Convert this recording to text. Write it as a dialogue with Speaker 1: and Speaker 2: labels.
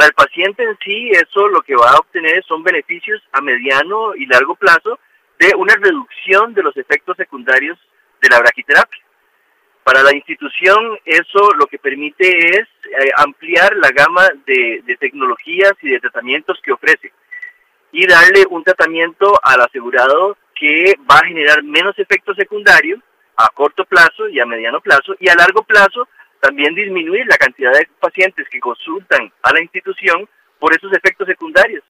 Speaker 1: el paciente en sí, eso lo que va a obtener son beneficios a mediano y largo plazo de una reducción de los efectos secundarios de la braquiterapia. Para la institución, eso lo que permite es ampliar la gama de tecnologías y de tratamientos que ofrece y darle un tratamiento al asegurado que va a generar menos efectos secundarios a corto plazo y a mediano plazo, y a largo plazo también disminuir la cantidad de pacientes que consultan a la institución por esos efectos secundarios.